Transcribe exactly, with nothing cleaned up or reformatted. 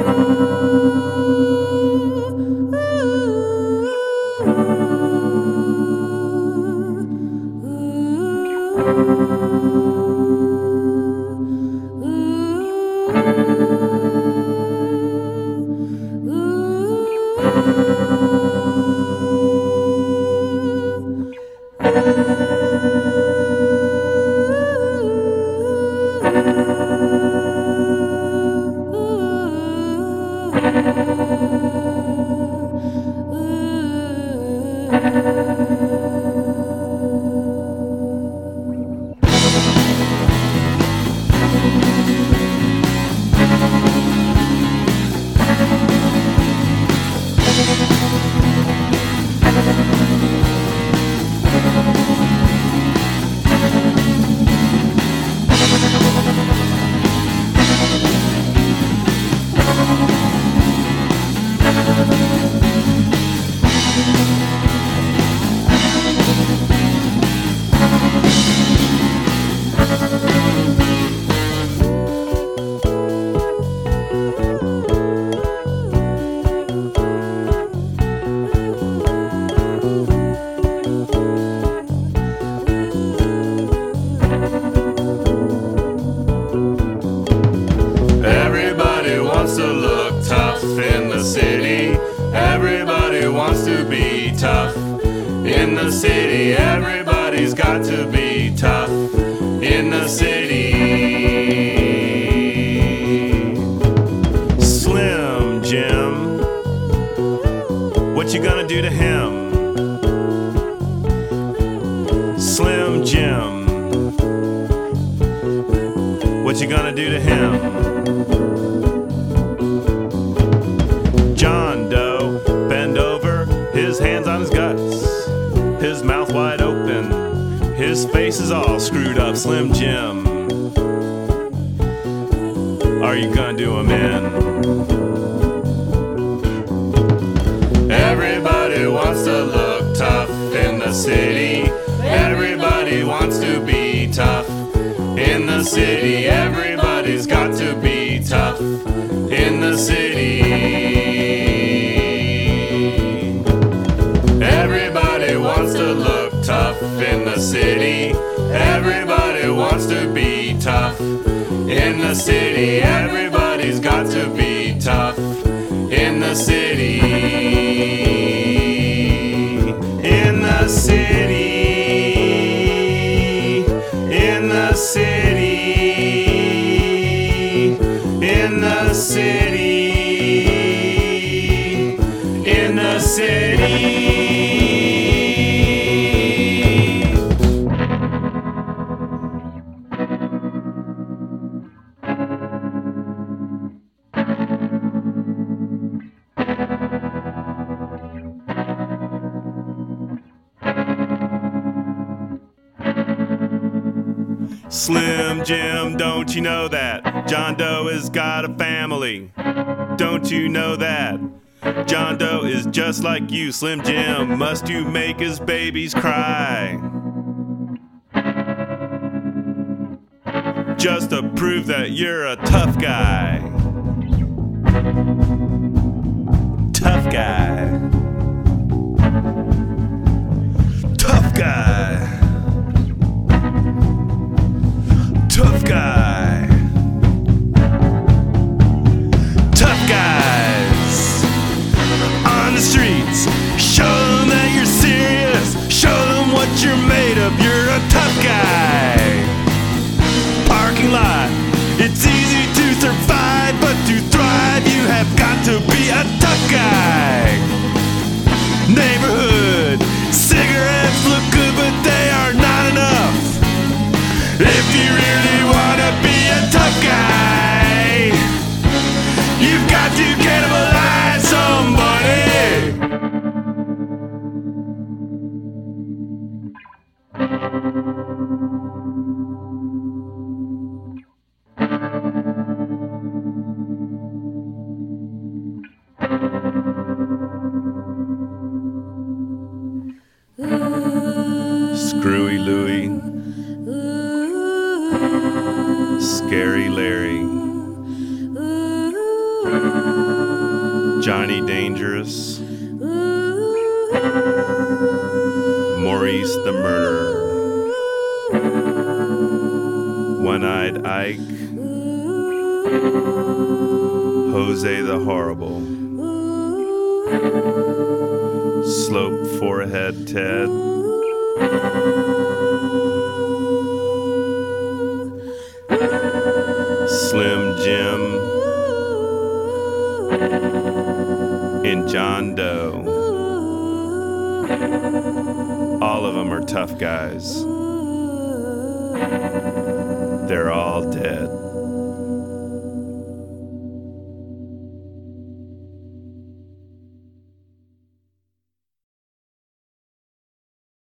Everybody wants to look tough in the city. Everybody wants to be tough in the city. Everybody's got to be tough in the city. Slim Jim, what you gonna do to him? Slim Jim, what you gonna do to him? John Doe, bend over, his hands on his guts, his mouth wide open, his face is all screwed up. Slim Jim, are you gonna do him in? Everybody wants to look tough in the city. Everybody wants to be tough in the city. Everybody's got to be tough in the city. Everybody wants to look tough in the city. Everybody wants to be tough in the city. Everybody's got to be tough in the city. In the city. In the city. In the city. In the city. Slim Jim, don't you know that John Doe has got a family? Don't you know that John Doe is just like you? Slim Jim, must you make his babies cry? Just to prove that you're a tough guy. Tough guy. Tough guy. Tough guy. Tough guys on the streets. Show them that you're serious. Show them what you're made of. You're a tough guy. Parking lot. It's easy to survive, but to thrive, you have got to be a tough guy. Johnny Dangerous, Maurice the Murderer, One-Eyed Ike, Jose the Horrible, Slope Forehead Ted, Slim Jim, and John Doe. All of them are tough guys. They're all dead.